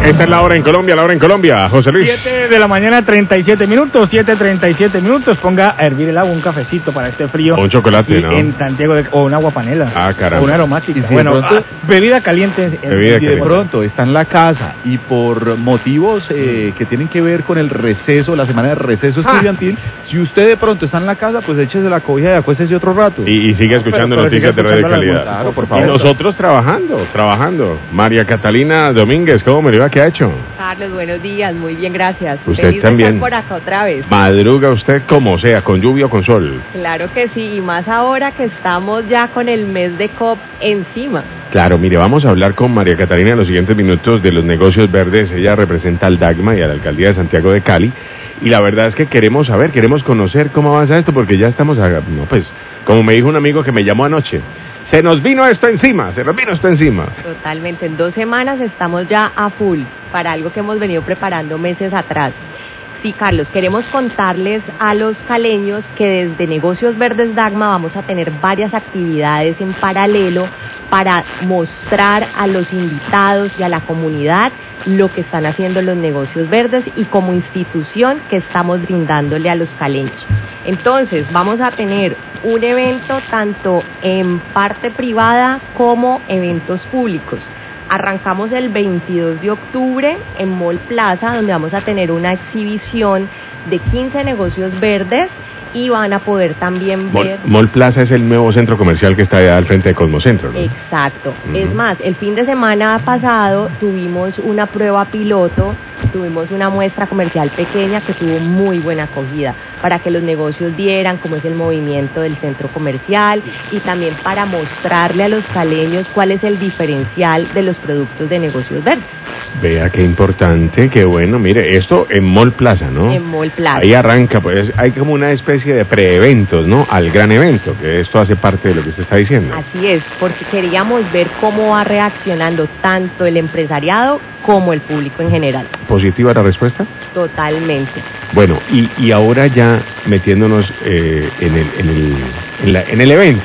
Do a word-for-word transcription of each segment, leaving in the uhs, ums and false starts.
Esta es la hora en Colombia, la hora en Colombia, José Luis. siete de la mañana, treinta y siete minutos, siete treinta y siete minutos. Ponga a hervir el agua, un cafecito para este frío. O un chocolate, ¿no? En Santiago de... O una agua panela. Ah, caramba. O una aromática. Y si bueno, pronto, ah, bebida caliente. Bebida y de caliente. pronto está en la casa y por motivos eh, que tienen que ver con el receso, la semana de receso estudiantil, ah. si usted de pronto está en la casa, pues échese la cobija y acuéstese otro rato. Y, y sigue escuchando pero, pero noticias sigue de radio escuchando calidad. Claro, por Y favor. nosotros trabajando, trabajando. María Catalina Domínguez, ¿cómo me lo iba? ¿Qué ha hecho? Carlos, buenos días, muy bien, gracias. Usted Feliz de también. estar por acá otra vez. Madruga usted como sea, con lluvia o con sol. Claro que sí, y más ahora que estamos ya con el mes de COP encima. Claro, mire, vamos a hablar con María Catalina en los siguientes minutos de los negocios verdes. Ella representa al DAGMA y a la Alcaldía de Santiago de Cali. Y la verdad es que queremos saber, queremos conocer cómo avanza esto, porque ya estamos, a, no pues, como me dijo un amigo que me llamó anoche, se nos vino esto encima, se nos vino esto encima. Totalmente, en dos semanas estamos ya a full para algo que hemos venido preparando meses atrás. Sí, Carlos, queremos contarles a los caleños que desde Negocios Verdes DAGMA vamos a tener varias actividades en paralelo para mostrar a los invitados y a la comunidad lo que están haciendo los negocios verdes y como institución que estamos brindándole a los caleños. Entonces, vamos a tener un evento tanto en parte privada como eventos públicos. Arrancamos el veintidós de octubre en Mall Plaza, donde vamos a tener una exhibición de quince negocios verdes y van a poder también ver... Mall, Mall Plaza es el nuevo centro comercial que está allá al frente de Cosmocentro, ¿no? Exacto. Uh-huh. Es más, el fin de semana pasado tuvimos una prueba piloto, tuvimos una muestra comercial pequeña que tuvo muy buena acogida para que los negocios vieran cómo es el movimiento del centro comercial y también para mostrarle a los caleños cuál es el diferencial de los productos de negocios verdes. Vea qué importante, qué bueno. Mire, esto en Mall Plaza, ¿no? En Mall Plaza. Ahí arranca, pues hay como una especie de preeventos, ¿no? Al gran evento, que esto hace parte de lo que usted está diciendo. Así es, porque queríamos ver cómo va reaccionando tanto el empresariado como el público en general. ¿Positiva la respuesta? Totalmente. Bueno, y, y ahora ya metiéndonos eh, en, el, en, el, en, la, en el evento.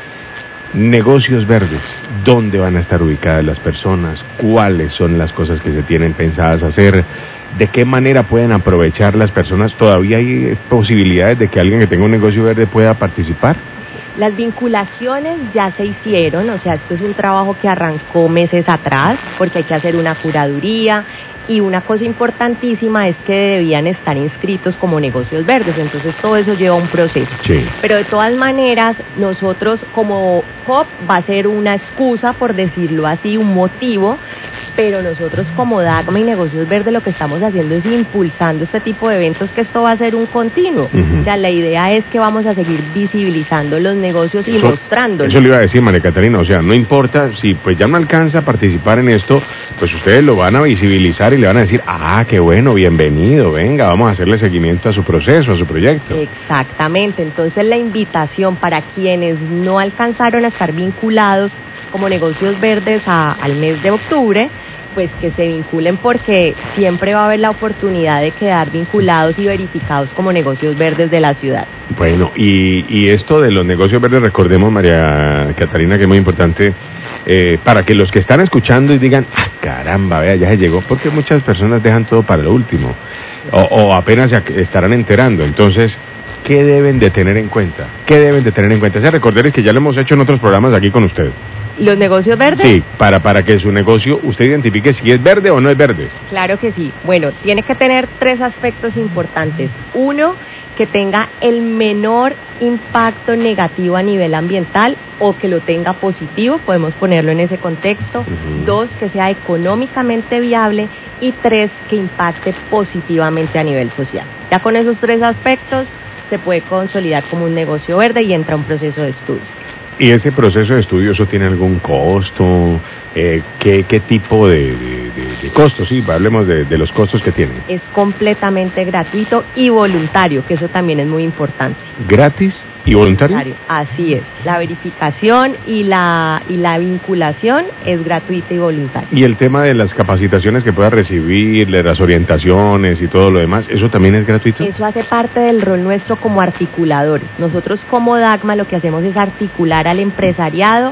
Negocios verdes, ¿dónde van a estar ubicadas las personas? ¿Cuáles son las cosas que se tienen pensadas hacer? ¿De qué manera pueden aprovechar las personas? ¿Todavía hay posibilidades de que alguien que tenga un negocio verde pueda participar? Las vinculaciones ya se hicieron, o sea, esto es un trabajo que arrancó meses atrás, porque hay que hacer una curaduría. Y una cosa importantísima es que debían estar inscritos como negocios verdes, entonces todo eso lleva un proceso. Sí. Pero de todas maneras, nosotros como COP va a ser una excusa, por decirlo así, un motivo, pero nosotros como DAGMA y Negocios Verdes lo que estamos haciendo es impulsando este tipo de eventos, que esto va a ser un continuo. Uh-huh. O sea, la idea es que vamos a seguir visibilizando los negocios y eso, mostrándolos. Eso le iba a decir, María Catalina, o sea, no importa si pues ya no alcanza a participar en esto, pues ustedes lo van a visibilizar y le van a decir, ah, qué bueno, bienvenido, venga, vamos a hacerle seguimiento a su proceso, a su proyecto. Exactamente, entonces la invitación para quienes no alcanzaron a estar vinculados como Negocios Verdes a, al mes de octubre, pues que se vinculen, porque siempre va a haber la oportunidad de quedar vinculados y verificados como negocios verdes de la ciudad. Bueno, y, y esto de los negocios verdes, recordemos, María Catalina, que es muy importante, eh, para que los que están escuchando y digan, ah, caramba, vea, ya se llegó, porque muchas personas dejan todo para lo último, o, o apenas se estarán enterando. Entonces, ¿qué deben de tener en cuenta? ¿Qué deben de tener en cuenta? O sea, recordarles que ya lo hemos hecho en otros programas aquí con usted. ¿Los negocios verdes? Sí, para, para que su negocio usted identifique si es verde o no es verde. Claro que sí. Bueno, tiene que tener tres aspectos importantes. Uno, que tenga el menor impacto negativo a nivel ambiental o que lo tenga positivo, podemos ponerlo en ese contexto. Uh-huh. Dos, que sea económicamente viable. Y tres, que impacte positivamente a nivel social. Ya con esos tres aspectos se puede consolidar como un negocio verde y entra un proceso de estudio. ¿Y ese proceso de estudio, eso tiene algún costo? Eh, ¿qué, ¿Qué tipo de, de, de, de costos? Sí, hablemos de, de los costos que tiene. Es completamente gratuito y voluntario, que eso también es muy importante. ¿Gratis y voluntario? Así es. La verificación y la, y la vinculación es gratuita y voluntaria. ¿Y el tema de las capacitaciones que pueda recibir, de las orientaciones y todo lo demás, eso también es gratuito? Eso hace parte del rol nuestro como articuladores. Nosotros como DAGMA lo que hacemos es articular al empresariado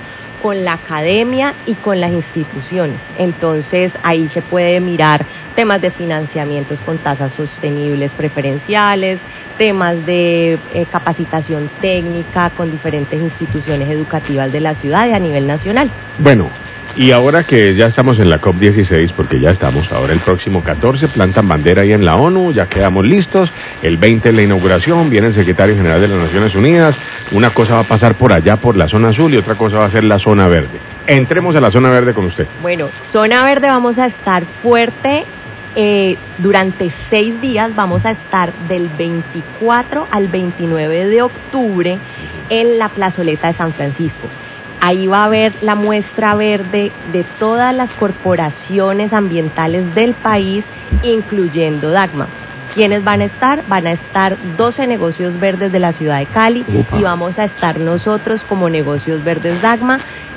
con la academia y con las instituciones. Entonces ahí se puede mirar temas de financiamientos con tasas sostenibles preferenciales, temas de eh, capacitación técnica con diferentes instituciones educativas de la ciudad y a nivel nacional. Bueno, y ahora que ya estamos en la COP dieciséis, porque ya estamos, ahora el próximo catorce plantan bandera ahí en la ONU, ya quedamos listos, el veinte es la inauguración, viene el secretario general de las Naciones Unidas, una cosa va a pasar por allá por la zona azul y otra cosa va a ser la zona verde. Entremos a la zona verde con usted. Bueno, zona verde vamos a estar fuerte. Eh, durante seis días vamos a estar del veinticuatro al veintinueve de octubre en la plazoleta de San Francisco. Ahí va a haber la muestra verde de todas las corporaciones ambientales del país, incluyendo Dagma. ¿Quiénes van a estar? Van a estar doce negocios verdes de la ciudad de Cali. Upa. Y vamos a estar nosotros como negocios verdes Dagma,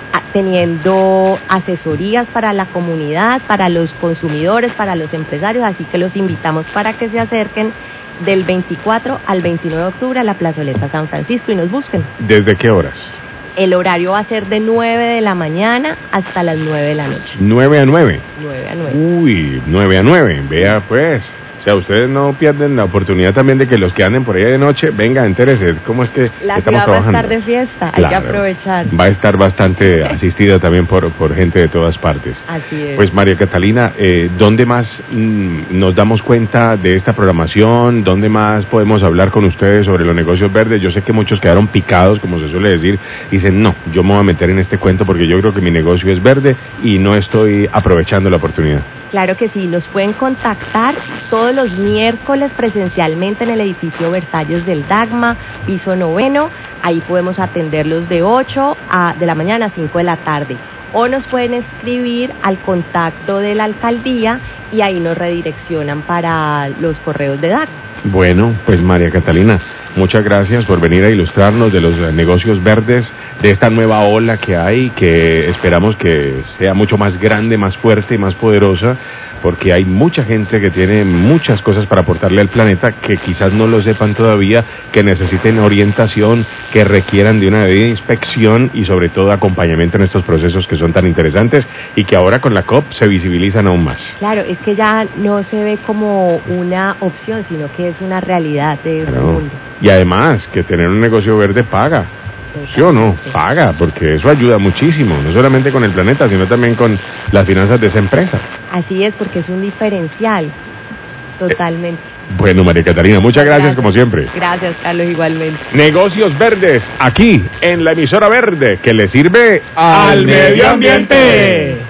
teniendo asesorías para la comunidad, para los consumidores, para los empresarios, así que los invitamos para que se acerquen del veinticuatro al veintinueve de octubre a la plazoleta San Francisco y nos busquen. ¿Desde qué horas? El horario va a ser de nueve de la mañana hasta las nueve de la noche. ¿nueve a nueve? nueve a nueve. Uy, nueve a nueve, vea pues. O sea, ustedes no pierden la oportunidad también de que los que anden por ahí de noche, venga, entérese, ¿cómo es que la estamos ciudad trabajando? Va a estar de fiesta, claro, hay que aprovechar. Va a estar bastante asistida también por, por gente de todas partes. Así es. Pues María Catalina, eh, ¿dónde más mmm, nos damos cuenta de esta programación? ¿Dónde más podemos hablar con ustedes sobre los negocios verdes? Yo sé que muchos quedaron picados, como se suele decir, dicen, no, yo me voy a meter en este cuento porque yo creo que mi negocio es verde y no estoy aprovechando la oportunidad. Claro que sí, nos pueden contactar todos los miércoles presencialmente en el edificio Versalles del Dagma, piso noveno. Ahí podemos atenderlos de ocho a, de la mañana a cinco de la tarde. O nos pueden escribir al contacto de la alcaldía y ahí nos redireccionan para los correos de Dagma. Bueno, pues María Catalina, muchas gracias por venir a ilustrarnos de los negocios verdes, de esta nueva ola que hay, que esperamos que sea mucho más grande, más fuerte y más poderosa, porque hay mucha gente que tiene muchas cosas para aportarle al planeta, que quizás no lo sepan todavía, que necesiten orientación, que requieran de una debida inspección y sobre todo acompañamiento en estos procesos que son tan interesantes y que ahora con la COP se visibilizan aún más. Claro, es que ya no se ve como una opción, sino que es una realidad del claro. mundo. Y además, que tener un negocio verde paga. ¿Sí o no? Paga, porque eso ayuda muchísimo, no solamente con el planeta, sino también con las finanzas de esa empresa. Así es, porque es un diferencial, totalmente. Eh, bueno, María Catalina, muchas gracias, gracias como siempre. Gracias, Carlos, igualmente. Negocios verdes, aquí, en la emisora verde, que le sirve al medio ambiente.